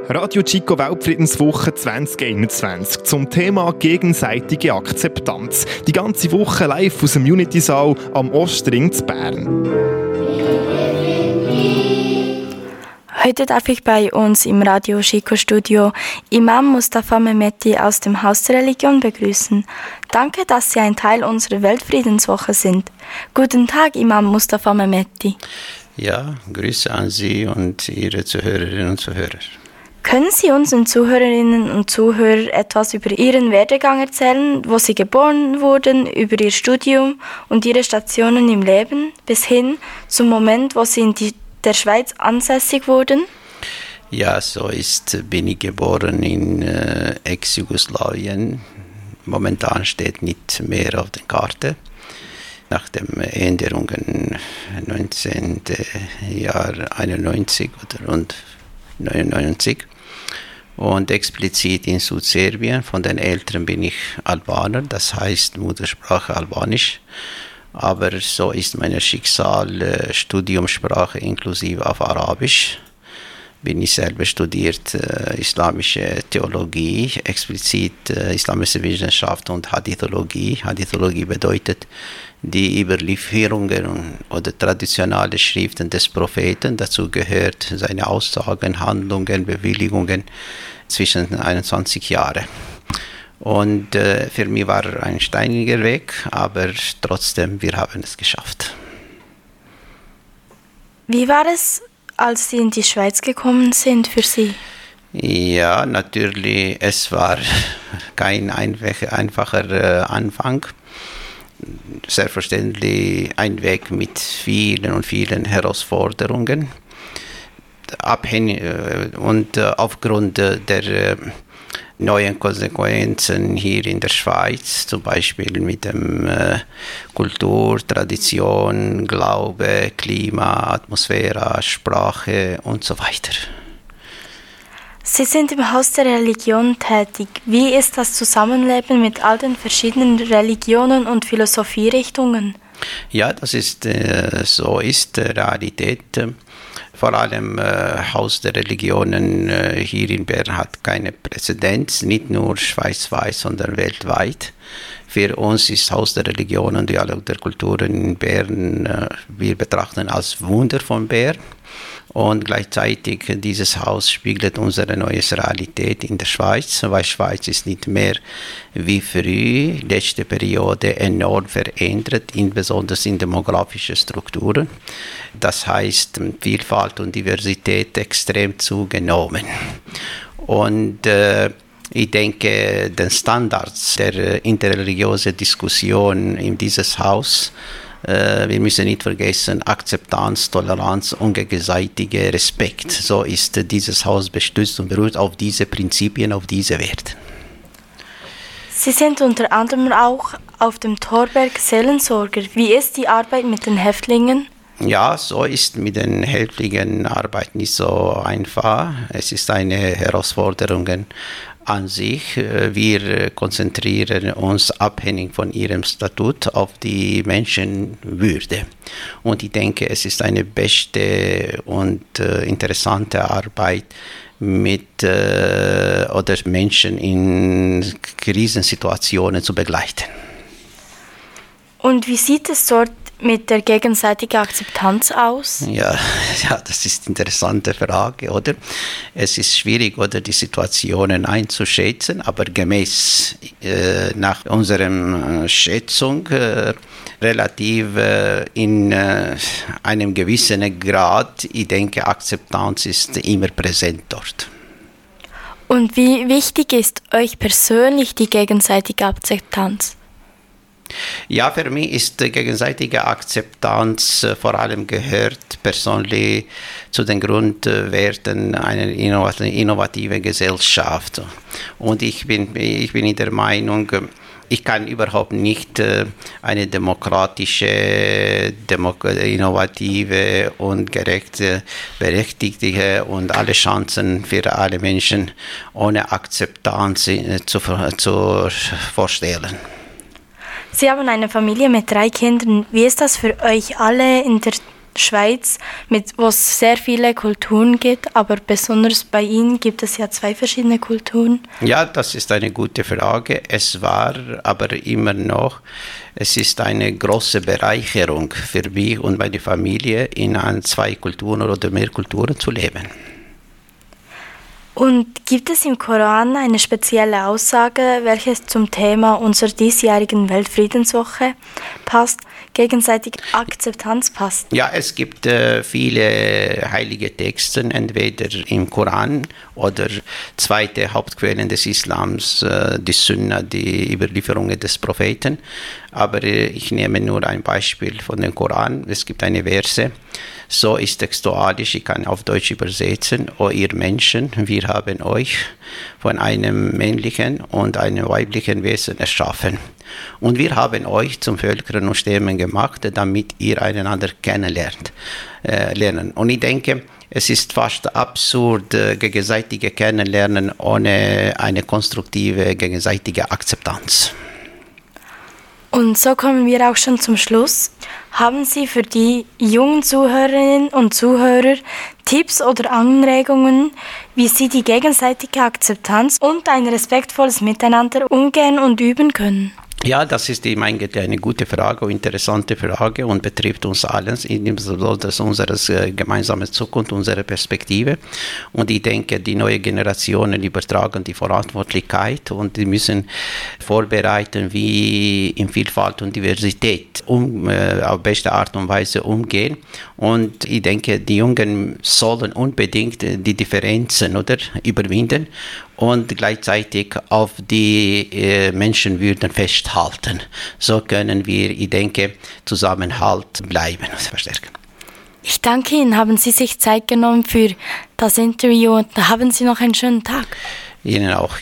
Radio Chico Weltfriedenswoche 2021 zum Thema gegenseitige Akzeptanz. Die ganze Woche live aus dem Unitysaal am Ostring zu Bern. Heute darf ich bei uns im Radio Chico Studio Imam Mustafa Mehmeti aus dem Haus der Religion begrüßen. Danke, dass Sie ein Teil unserer Weltfriedenswoche sind. Guten Tag, Imam Mustafa Mehmeti. Ja, Grüße an Sie und Ihre Zuhörerinnen und Zuhörer. Können Sie unseren Zuhörerinnen und Zuhörern etwas über Ihren Werdegang erzählen, wo Sie geboren wurden, über Ihr Studium und Ihre Stationen im Leben, bis hin zum Moment, wo Sie in der Schweiz ansässig wurden? Ja, bin ich geboren in Ex-Jugoslawien. Momentan steht nicht mehr auf der Karte. Nach den Änderungen 19. Jahr 91 oder rund 99 und explizit in Südserbien. Von den Eltern bin ich Albaner, das heißt Muttersprache Albanisch. Aber so ist mein Schicksal, Studiumssprache inklusive auf Arabisch. Bin ich selber studiert islamische Theologie, explizit islamische Wissenschaft und Hadithologie. Hadithologie bedeutet die Überlieferungen oder traditionelle Schriften des Propheten. Dazu gehört seine Aussagen, Handlungen, Bewilligungen zwischen 21 Jahren. Und für mich war ein steiniger Weg, aber trotzdem, wir haben es geschafft. Wie war es, als Sie in die Schweiz gekommen sind für Sie? Ja, natürlich, es war kein einfacher Anfang. Selbstverständlich ein Weg mit vielen und vielen Herausforderungen. Und aufgrund der neuen Konsequenzen hier in der Schweiz, zum Beispiel mit dem Kultur, Tradition, Glaube, Klima, Atmosphäre, Sprache und so weiter. Sie sind im Haus der Religion tätig. Wie ist das Zusammenleben mit all den verschiedenen Religionen und Philosophierichtungen? Ja, das ist Realität. Vor allem Haus der Religionen hier in Bern hat keine Präzedenz, nicht nur schweizweit, sondern weltweit. Für uns ist Haus der Religionen und Dialog der Kulturen in Bern, wir betrachten als Wunder von Bern. Und gleichzeitig dieses Haus spiegelt unsere neue Realität in der Schweiz, weil Schweiz ist nicht mehr wie früh, letzte Periode enorm verändert, insbesondere in demografischen Strukturen. Das heißt, Vielfalt und Diversität extrem zugenommen. Und ich denke, den Standards der interreligiösen Diskussion in dieses Haus, wir müssen nicht vergessen, Akzeptanz, Toleranz und gegenseitiger Respekt. So ist dieses Haus gestützt und beruht auf diese Prinzipien, auf diese Werte. Sie sind unter anderem auch auf dem Thorberg Seelensorger. Wie ist die Arbeit mit den Häftlingen? Ja, so ist mit den Häftlingen Arbeit nicht so einfach. Es ist eine Herausforderung an sich. Wir konzentrieren uns abhängig von ihrem Statut auf die Menschenwürde. Und ich denke, es ist eine beste und interessante Arbeit mit oder Menschen in Krisensituationen zu begleiten. Und wie sieht es dort mit der gegenseitigen Akzeptanz aus? Ja, das ist eine interessante Frage, oder? Es ist schwierig, oder, die Situationen einzuschätzen, aber gemäß nach unserer Schätzung relativ in einem gewissen Grad, ich denke, Akzeptanz ist immer präsent dort. Und wie wichtig ist euch persönlich die gegenseitige Akzeptanz? Ja, für mich ist die gegenseitige Akzeptanz vor allem gehört persönlich zu den Grundwerten einer innovativen Gesellschaft. Und ich bin in der Meinung, ich kann überhaupt nicht eine demokratische, innovative und gerechte, berechtigte und alle Chancen für alle Menschen ohne Akzeptanz zu vorstellen. Sie haben eine Familie mit 3 Kindern. Wie ist das für euch alle in der Schweiz, wo es sehr viele Kulturen gibt, aber besonders bei Ihnen gibt es ja 2 verschiedene Kulturen. Ja, das ist eine gute Frage. Es war aber immer noch, es ist eine große Bereicherung für mich und meine Familie, in 2 Kulturen oder mehr Kulturen zu leben. Und gibt es im Koran eine spezielle Aussage, welche zum Thema unserer diesjährigen Weltfriedenswoche passt, gegenseitige Akzeptanz passt? Ja, es gibt viele heilige Texte, entweder im Koran oder 2. Hauptquellen des Islams, die Sunna, die Überlieferungen des Propheten. Aber ich nehme nur ein Beispiel von dem Koran. Es gibt eine Verse, so ist textualisch, ich kann auf Deutsch übersetzen: O ihr Menschen, wir haben euch von einem männlichen und einem weiblichen Wesen erschaffen. Und wir haben euch zum Völkern und Stämmen gemacht, damit ihr einander kennenlernt. Und ich denke, es ist fast absurd, gegenseitige Kennenlernen ohne eine konstruktive gegenseitige Akzeptanz. Und so kommen wir auch schon zum Schluss. Haben Sie für die jungen Zuhörerinnen und Zuhörer Tipps oder Anregungen, wie sie die gegenseitige Akzeptanz und ein respektvolles Miteinander umgehen und üben können? Ja, das ist eine gute Frage, interessante Frage und betrifft uns allen, insbesondere unsere gemeinsame Zukunft, unsere Perspektive. Und ich denke, die neuen Generationen übertragen die Verantwortlichkeit und die müssen vorbereiten, wie in Vielfalt und Diversität auf beste Art und Weise umgehen. Und ich denke, die Jungen sollen unbedingt die Differenzen überwinden und gleichzeitig auf die Menschenwürde festhalten. So können wir, ich denke, Zusammenhalt bleiben und verstärken. Ich danke Ihnen. Haben Sie sich Zeit genommen für das Interview und haben Sie noch einen schönen Tag. Ihnen auch.